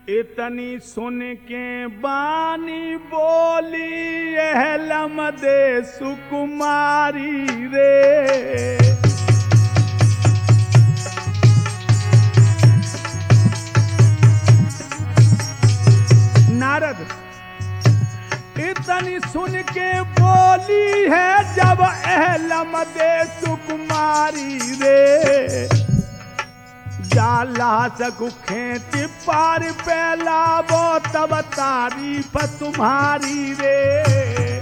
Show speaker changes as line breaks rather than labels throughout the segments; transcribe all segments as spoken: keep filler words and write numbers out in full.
इतनी सुन के बानी बोली एहलम दे सुकुमारी रे। नारद इतनी सुन के बोली है जब एहलम दे सुकुमारी रे। जाला सकु खेत पार पहला वो तब तारीफ तुम्हारी रे।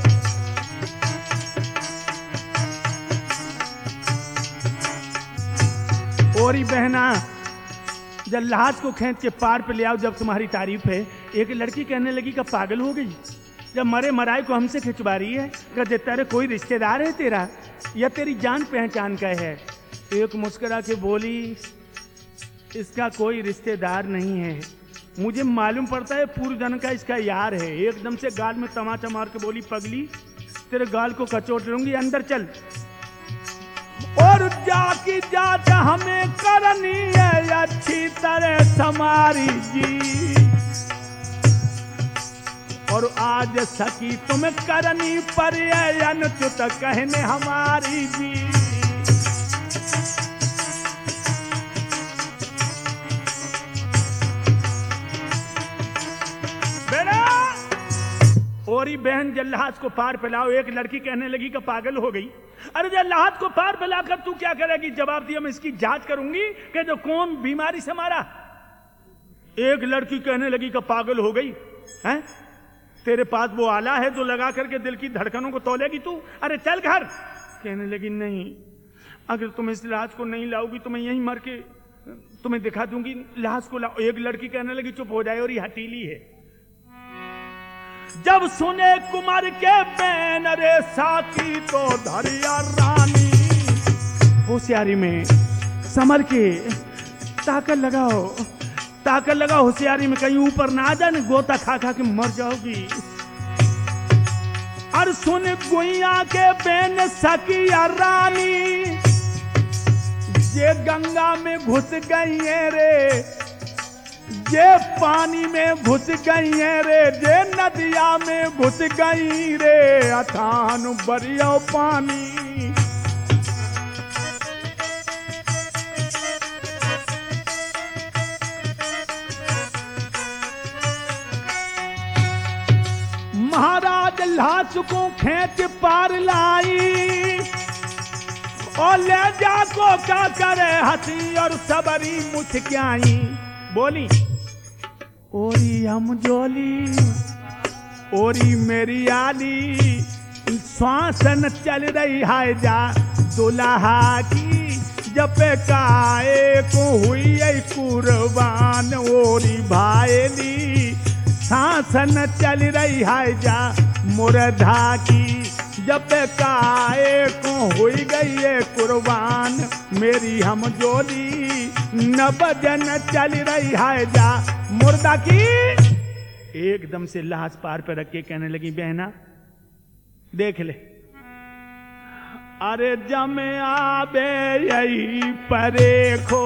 और बहना जब लाश को खेत के पार पे ले आओ जब तुम्हारी तारीफ है। एक लड़की कहने लगी कि पागल हो गई, जब मरे मराए को हमसे खिंचवा रही है। कहते तेरे कोई रिश्तेदार है तेरा या तेरी जान पहचान का है। एक मुस्कुरा के बोली इसका कोई रिश्तेदार नहीं है, मुझे मालूम पड़ता है पूर्व जन्म का इसका यार है। एकदम से गाल में तमाचा मार के बोली पगली तेरे गाल को कचोट लूंगी, अंदर चल। और जाकी जात हमें करनी है अच्छी तरह समारी जी। और आज सकी तुम्हें करनी पर अनुचित कहने हमारी जी। और बहन जल्लाद को पार फैलाओ। एक लड़की कहने लगी कि पागल हो गई। अरे जल्लाद को पार फैलाकर तू क्या करेगी? जवाब दिया मैं इसकी जांच करूंगी कि जो कौन बीमारी से मारा। एक लड़की कहने लगी कि पागल हो गई हैं? तेरे पास वो आला है जो लगा करके दिल की धड़कनों को तोलेगी तू? अरे चल घर। कहने लगी नहीं, अगर तुम इस लाश को नहीं लाओगी तो मैं यहीं मर के तुम्हें दिखा दूंगी। लाश को लाओ। एक लड़की कहने लगी चुप हो जाए, और ये हटीली है। जब सुने कुमार के बैन रे साकी तो धरिया रानी। होशियारी में समर के ताकत लगाओ, ताकत लगाओ होशियारी में, कहीं ऊपर ना आ जाए, गोता खा खा के मर जाओगी। और सुन गुइया के बैन सकिया रानी। ये गंगा में घुस गई है रे, ये पानी में घुस गई है रे, ये नदिया में घुस गई रे। अथान बरियो पानी। महाराज लाश को खेच पार लाई। और ले जा को क्या करे हंसी और सबरी मुस्कियाई। बोली ओरी हम जोली, ओरी मेरी आली। श्वासन चल रही है जा दुल्हा की। जब काए को हुई कुर्बान ओरी भाईली। शासन चल रही है जा मुर्दा की। जब काए को हुई गई है कुर्बान मेरी हम जोली। न बजन चल रही है जा मुर्दा की। एकदम से लाश पार पे रख के कहने लगी बहना देख ले। अरे जमे आबे यही परेखो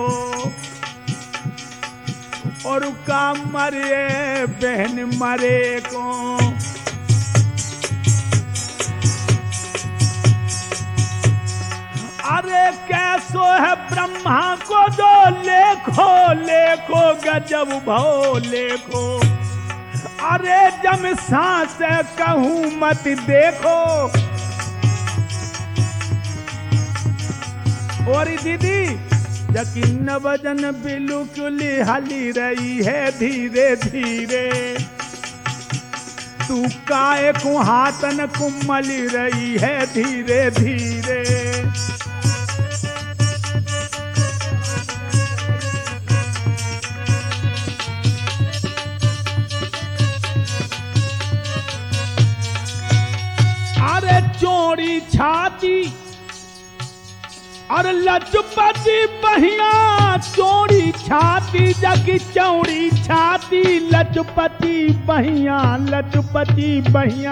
और का मरे बहन मरे को। अरे कैसो है ब्रह्मा को दो लेखो लेखो गजब भो लेखो। अरे जब सांस कहूं मत देखो। और दीदी यकीन वजन बिल्कुल हली रही है धीरे धीरे। तू काय को हाथन कुमल रही है धीरे धीरे। अरे चौड़ी छाती और लचपति बहिया। चौड़ी छाती जगी चौड़ी छाती लचपति बहिया लचपति बहिया।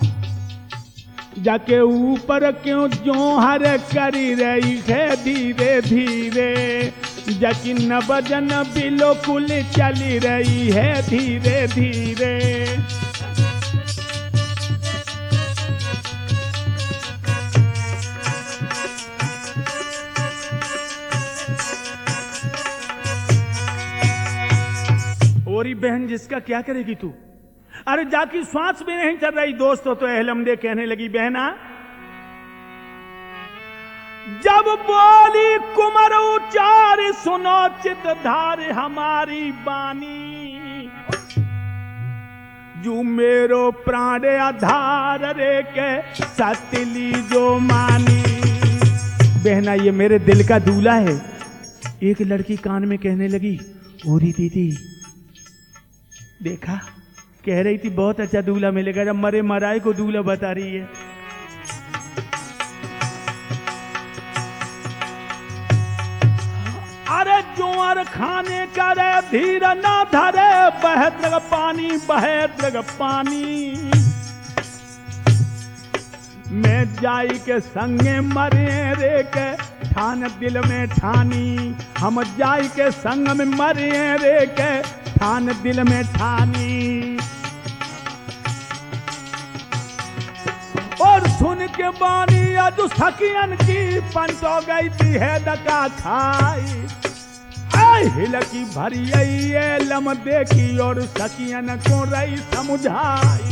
जाके ऊपर क्यों जोहर करी रही है धीरे धीरे। जकी न बजन बिल्कुल चली रही है धीरे धीरे। औरी बहन जिसका क्या करेगी तू? अरे जाकी श्वास भी नहीं चल रही। दोस्तों तो अहलमदे कहने लगी, बहना जब बोली कुमर उचार सुनो चित धार हमारी बानी, जू मेरो प्राण आधार रे के सतली जो मानी। बहना ये मेरे दिल का दूल्हा है। एक लड़की कान में कहने लगी, ओरी दीदी देखा, कह रही थी बहुत अच्छा दूल्हा मिलेगा, जब मरे मराए को दूल्हा बता रही है। अरे जोर खाने करे धीर ना धरे, बहत लग पानी बहत लग पानी। मैं जाई के संगे मरे रे के ठान दिल में ठानी, हम जाई के संग में मरे रे के ठान दिल में ठानी। और सुन के बानी अजू सखियन की पंचो गई थी है दका खाई। हिलकी भरी लम देखी और सखियन को रही समझाई।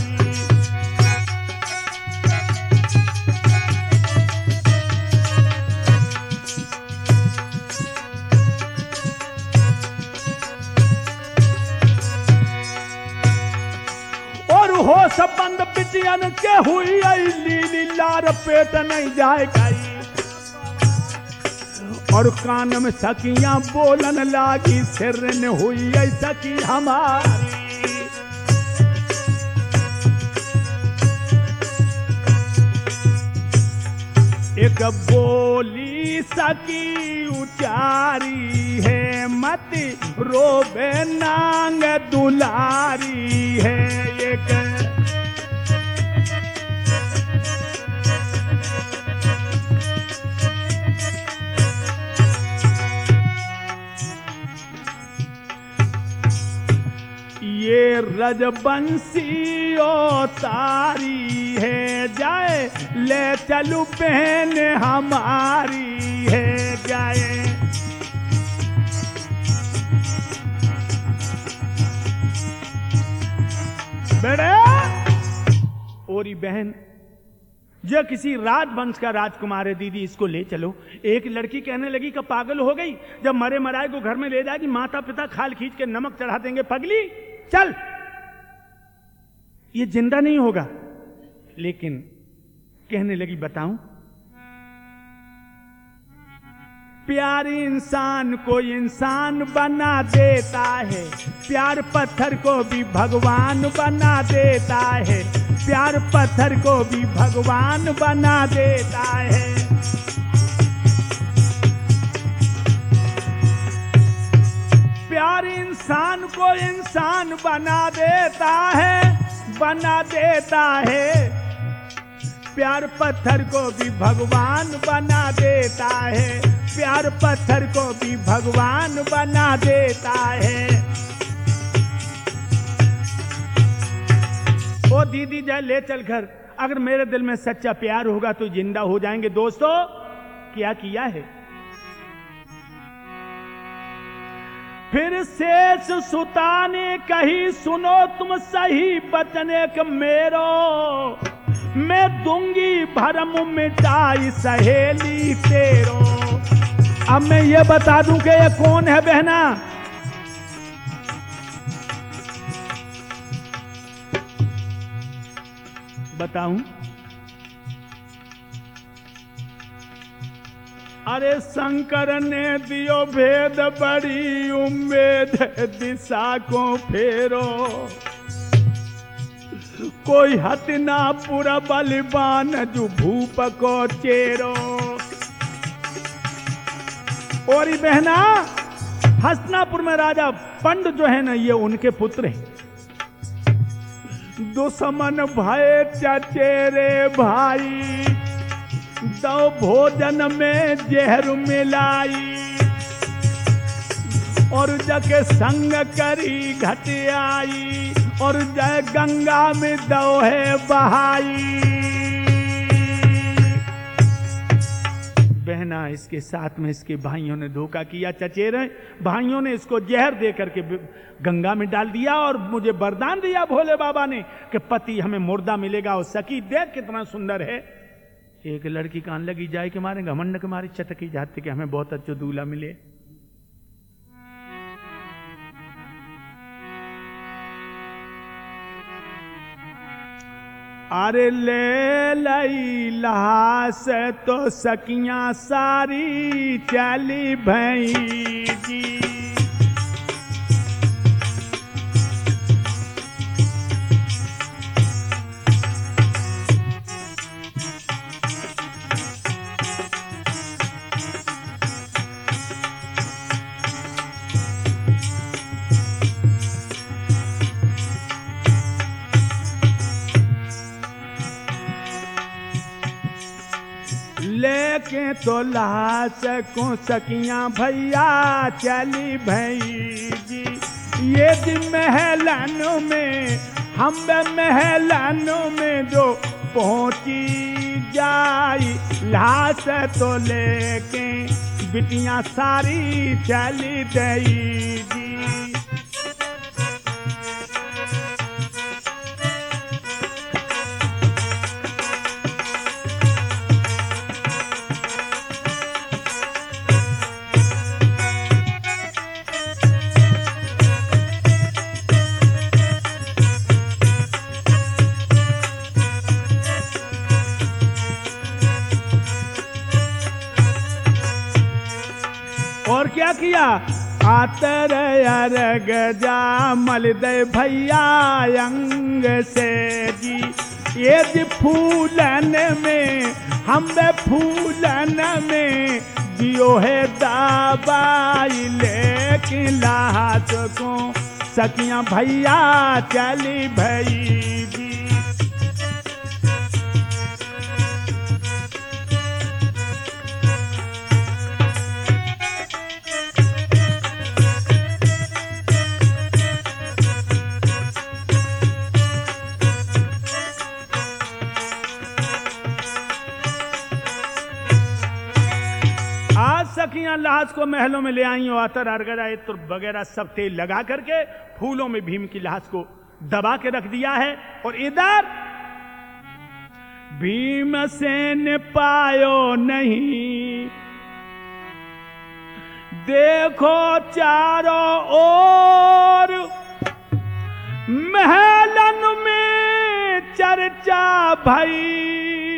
और हो सबंद पिटियन के हुई आई लीली लार पेट नहीं जाए गई। और कान में सखियां बोलन लागी, सिर ने हुई आई सखी हमारी। एक बोली सखी उचारी है, मत रोबे नांग दुलारी है। एक ये रजबंसी ओ तारी है, जाए ले चलू बहन हमारी है। जाए बेड़े ओरी बहन जो किसी राजवंश का राजकुमार है, दीदी इसको ले चलो। एक लड़की कहने लगी कि पागल हो गई, जब मरे मराए को घर में ले जाएगी माता पिता खाल खींच के नमक चढ़ा देंगे। पगली चल, ये जिंदा नहीं होगा। लेकिन कहने लगी बताऊं, प्यार इंसान को इंसान बना देता है, प्यार पत्थर को भी भगवान बना देता है, प्यार पत्थर को भी भगवान बना देता है। प्यार इंसान को इंसान बना देता है, बना देता है। प्यार पत्थर को भी भगवान बना देता है, प्यार पत्थर को भी भगवान बना देता है। ओ दीदी जा ले चल घर, अगर मेरे दिल में सच्चा प्यार होगा तो जिंदा हो जाएंगे। दोस्तों क्या किया है? फिर शेष सुता ने कही, सुनो तुम सही बचन एक मेरो, मैं दूंगी भरम मिटाई सहेली तेरो। अब मैं ये बता दूं कि ये कौन है बहना? बताऊं? अरे शंकर ने दियो भेद बड़ी उम्मीद, दिशा को फेरो कोई हतना पूरा बलिबान जो भूप को चेरो। और ये बहना हसनापुर में राजा पंड जो है ना, ये उनके पुत्र हैं। दुश्मन भय चचेरे भाई, दो भोजन में जहर मिलाई। और जग संग करी घट आई, और जय गंगा में दोहे बहाई। बहना इसके साथ में इसके भाइयों ने धोखा किया, चचेरे भाइयों ने इसको जहर दे करके गंगा में डाल दिया, और मुझे वरदान दिया भोले बाबा ने कि पति हमें मुर्दा मिलेगा। और सखी देख कितना सुंदर है। एक लड़की कान लगी जाए के मारे घमंड के मारे चटकी जाते कि हमें बहुत अच्छा दूल्हा मिले। अरे ले लई लहास तो सकियां सारी चली भई जी। लेके तो लाश को सकियां भैया चली भई जी। ये दिन महलानों में हम महलानों में जो पहुंची जाई, लाश तो लेके बिटियां सारी चली गई जी। और क्या किया, आतर अर्ग जा मल दे भैया अंग से जी। ये जी फूलन में हम फूलन में जियो है दबाई, लेकिन लाश को सकियां भैया चली भई जी। सखियां लाश को महलों में ले आई और अतर अरगरा इत्र वगैरह सब तेल लगा करके फूलों में भीम की लाश को दबा के रख दिया है। और इधर भीमसेन पायो नहीं, देखो चारों ओर महलन में चर्चा भई,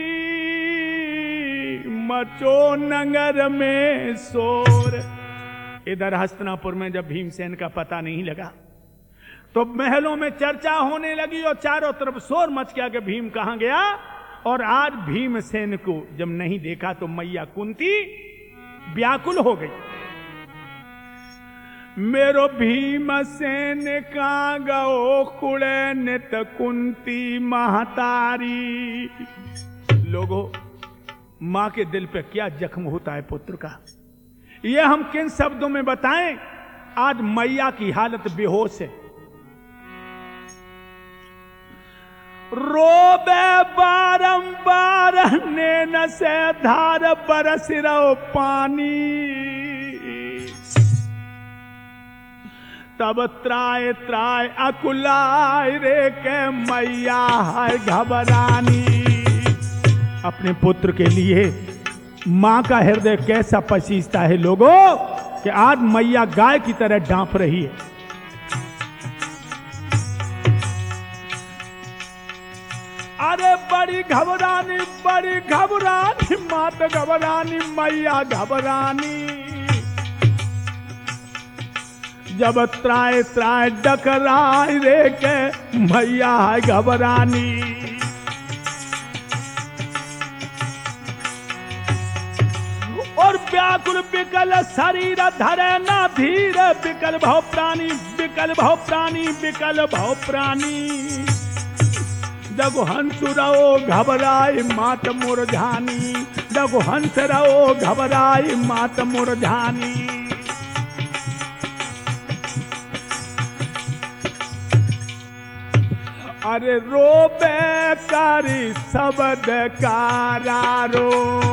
मचो नगर में शोर। इधर हस्तिनापुर में जब भीमसेन का पता नहीं लगा तो महलों में चर्चा होने लगी और चारों तरफ शोर मच गया कि भीम कहां गया। और आज भीमसेन को जब नहीं देखा तो मैया कुंती व्याकुल हो गई। मेरो भीमसेन कहां गओ कुड़े नित कुंती महतारी। लोगों, मां के दिल पे क्या जख्म होता है पुत्र का, यह हम किन शब्दों में बताएं। आज मैया की हालत बेहोश है, रोबे बारंबार नैन से धार बरस रहो पानी। तब त्राय त्राय अकुलाय रे के मैया है घबरानी। अपने पुत्र के लिए मां का हृदय कैसा पसीजता है लोगों, कि आज मैया गाय की तरह डांप रही है। अरे बड़ी घबरानी, बड़ी घबरानी, मात घबरानी, मैया घबरानी। जब त्राय त्राय डकराय रे के मैया है घबरानी। और व्याकुल विकल शरीर धरे ना धीर, विकल भव प्राणी, विकल भव प्राणी, विकल भव प्राणी। जब हंस रहो घबराए मात मुरझानी, जब हंस रहो घबराए मात मुरझानी। अरे रोबे कारी शब्द कारारो,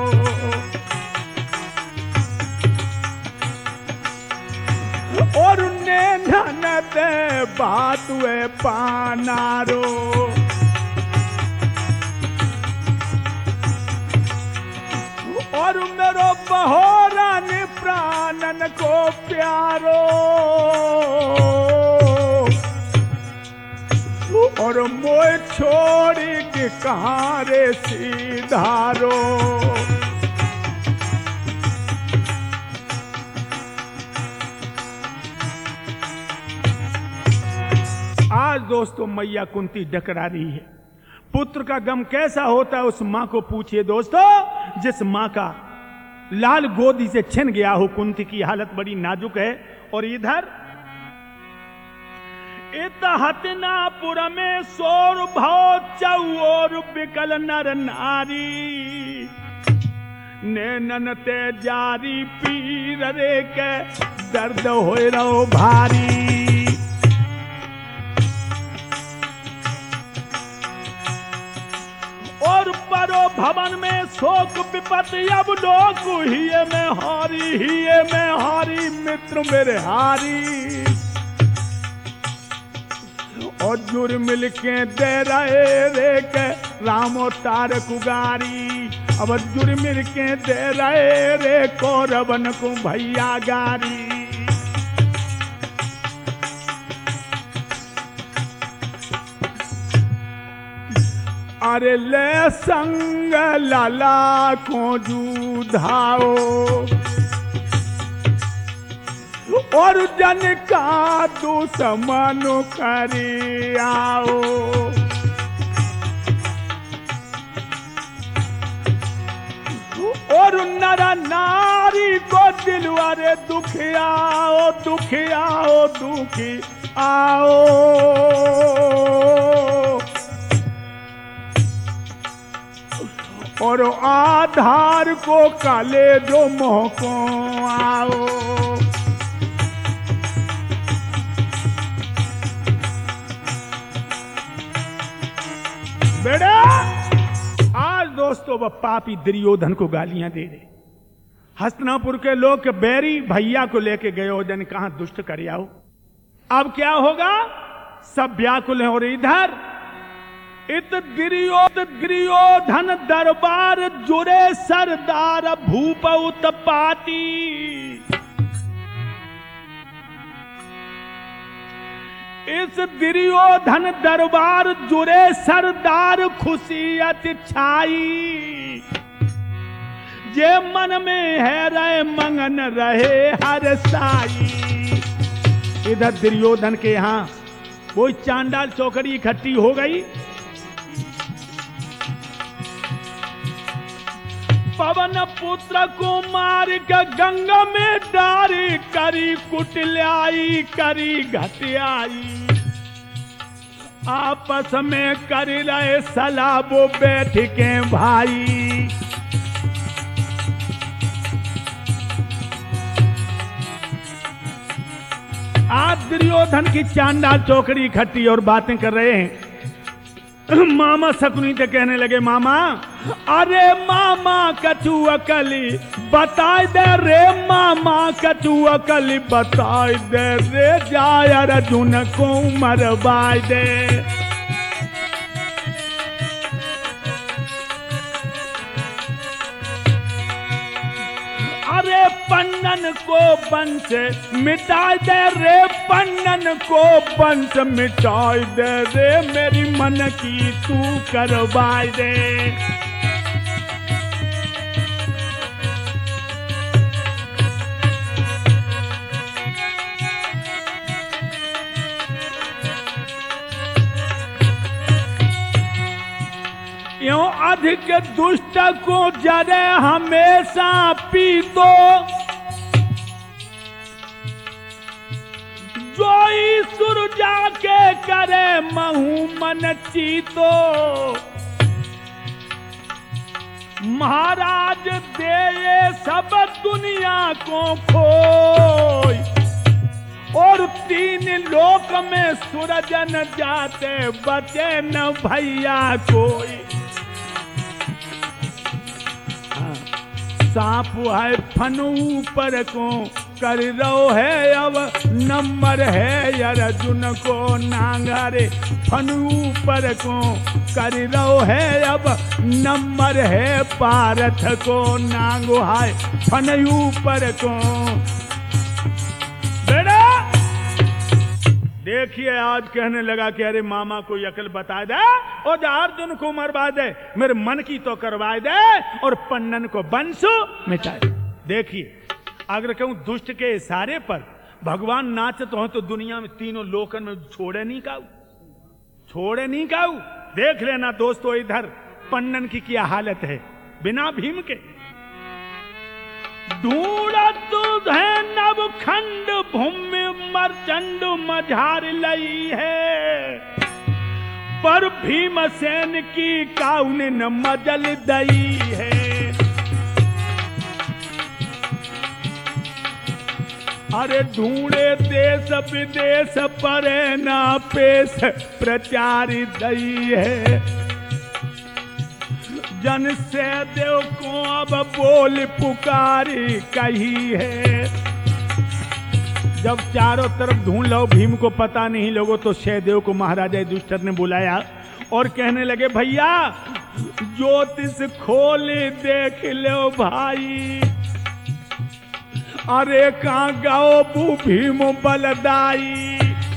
और नैनन दे बातुए पानारो। और मेरो बहोरन प्राणन को प्यारो, और मोए छोड़ी के कहाँ रे सीधारो। आज दोस्तों मैया कुंती डकरा रही है। पुत्र का गम कैसा होता है उस मां को पूछिए दोस्तों, जिस मां का लाल गोदी से छिन गया हो। कुंती की हालत बड़ी नाजुक है। और इधर इत हतिनापुर में सोर भव चौर बिकल नर नारी, नैनन ते जारी पीर रे के दर्द होए रहो भारी। और परो भवन में शोक विपत्ति अब लोग हिये में हारी, हिये में हारी मित्र मेरे हारी। और जुर मिल के दे रहे रे के रामो तार कुगारी, अब जुर मिल के दे रहे रे कौरवन को भैया गारी। अरे ले संग लाला को जूधाओ, और जन का दुश्मन करी आओ। और नर नारी को दिलवारे दुखियाओ, दुखियाओ दुखी आओ। और आधार को काले जो मोह को आओ। बेटा आज दोस्तों वह पापी दुर्योधन को गालियां दे रहे। हस्तिनापुर के लोग के बैरी भैया को लेके गए हो, जन कहां दुष्ट कर आओ। अब क्या होगा, सब व्याकुल हैं। और इधर इत दुर्योधन दरबार जुरे सरदार भूप उत्पाती। इस दुर्योधन दरबार जुरे सरदार खुशियत छाई। जे मन में है रहे मंगन रहे हर साई। इधर दुर्योधन के यहां कोई चांडाल चौकड़ी इकट्ठी हो गई। पवन पुत्र को मार के गंगा में डारी, करी कुटल्याई करी घटियाई। आपस में कर रहे सलाह वो बैठ के भाई। आज दुर्योधन की चांडाल चौकड़ी इकट्ठी और बातें कर रहे हैं। मामा शकुनी से कहने लगे, मामा अरे मामा कछु अकली बताए दे रे, मामा कछु अकली बताए दे रे, जाय अर्जुन को मरवाए दे। अरे पन्नन को वंश मिटाए दे रे, पन्नन को वंश मिटाए दे रे, मेरी मन की तू करवाए दे। यो अधिक दुष्ट को जरे हमेशा पीतो, जो ईश्वर जाके करे महू मन चीतो। महाराज दे ये सब दुनिया को खोई, और तीन लोक में सूरज न जाते, बचे न भैया कोई। हाँ। सांप है फन ऊपर को कर रो है, अब नंबर है अर्जुन को नांगरे। फन ऊपर को कर रो है, अब नंबर है पारथ को नांगो है फन ऊपर को। बेटा देखिए आज कहने लगा कि अरे मामा को अकल बता दे और अर्जुन को मरवा दे, मेरे मन की तो करवा दे और पन्नन को बंसु मिटा दे। देखिए अगर कहूं दुष्ट के इशारे पर भगवान नाचत हो तो दुनिया में तीनों लोकन में छोड़े नहीं काऊ, छोड़े नहीं काऊ। देख लेना दोस्तों इधर पन्नन की क्या हालत है बिना भीम के। ढूंढत है नव खंड भूमि मरचंड मझार लई है, पर भीमसेन की काउन न मजल दई है। अरे ढूंढे देश विदेश परे ना पेश प्रचार दई है, जन से देव को अब बोल पुकारी कही है। जब चारों तरफ ढूंढ लो भीम को पता नहीं लोगों तो सहदेव को महाराजा युधिष्ठिर ने बुलाया और कहने लगे भैया ज्योतिष खोल देख लो भाई, अरे कहाँ गाओ बू भीम बलदाई।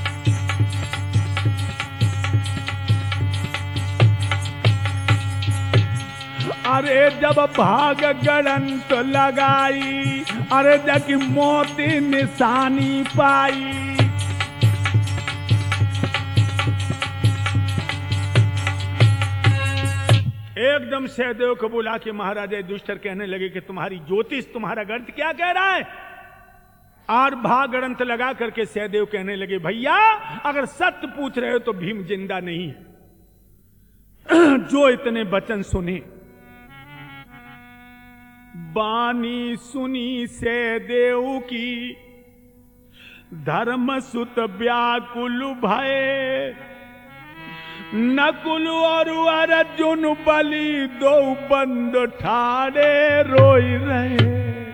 अरे जब भाग गणंत लगाई, अरे जब मोती निशानी पाई। एकदम सहदेव को बुला के महाराजा युधिष्ठिर कहने लगे कि तुम्हारी ज्योतिष तुम्हारा ग्रंथ क्या कह रहा है। और भाग ग्रंथ लगा करके सहदेव कहने लगे भैया अगर सत्य पूछ रहे हो तो भीम जिंदा नहीं है। जो इतने वचन सुने बानी सुनी सहदेव की, धर्म सुत व्याकुल भय। नकुल और अर्जुन बलि दो बंद ठाड़े रोई रहे।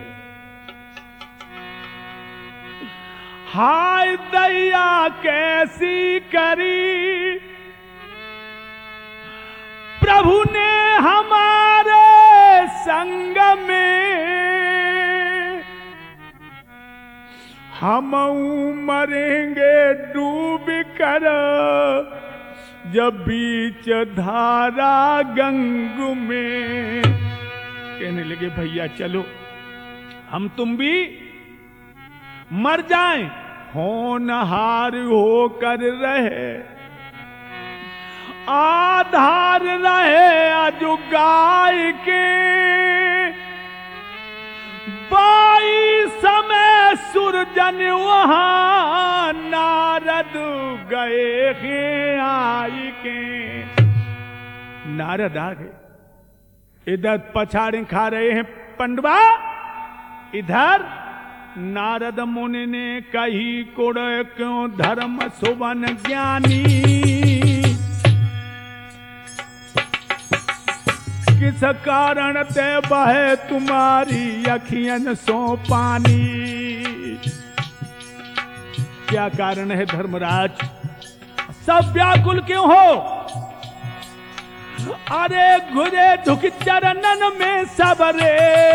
हाय दया कैसी करी प्रभु ने हमारे संग में, हम मरेंगे डूब कर जब बीच धारा गंगू में। कहने लगे भैया चलो हम तुम भी मर जाएं, होनहार होकर रहे आधार रहे अजुगाई के। बाई समय सुरजन वहां नारद गए हैं आई के। नारद आ गए, इधर पछाड़े खा रहे हैं पंडवा, इधर नारद मुनि ने कही कुड़ क्यों धर्म सुवन ज्ञानी। किस कारण ते बहे तुम्हारी अखियन सो पानी। क्या कारण है धर्मराज, सब व्याकुल क्यों हो। अरे घुरे झुक चरणन में सबरे,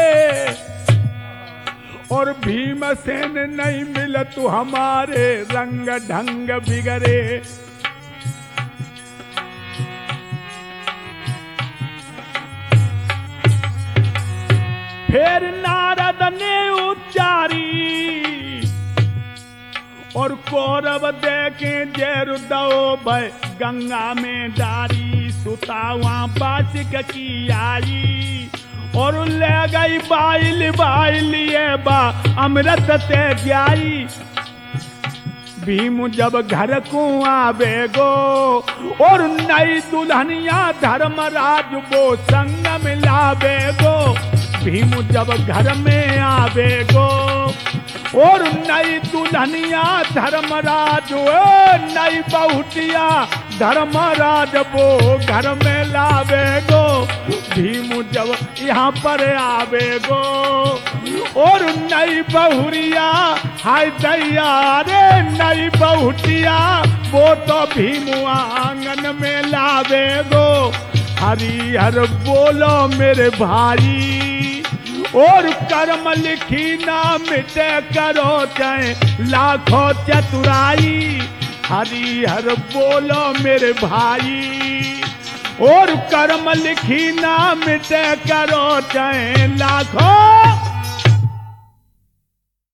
और भीमसेन नहीं मिल तू हमारे रंग ढंग बिगड़े। फिर नारद ने उच्चारी, और कौरव देखे जैर दो भय गंगा में डारी। सुतावा बासिक की आई, और ले गई बाइल बाइल ये बा अमृत ते जाई। भीम जब घर को आवे गो, और नई दुल्हनिया धर्मराज वो संग मिलावे गो। भीम जब घर में आवे गो और नई दुल्हनिया धर्मराज ओ नई बहुटिया धर्मराज वो घर में लावे गो भीम जब यहाँ पर आवे गो और नई बहुरिया हाय दैया रे नई बहुटिया वो तो भीम आंगन में लावे गो हरिहर बोलो मेरे भाई और कर्म लिखी ना मिटे करो चाहे लाखों चतुराई हरिहर बोलो मेरे भाई और कर्म लिखी ना मिटे करो चाहे लाखों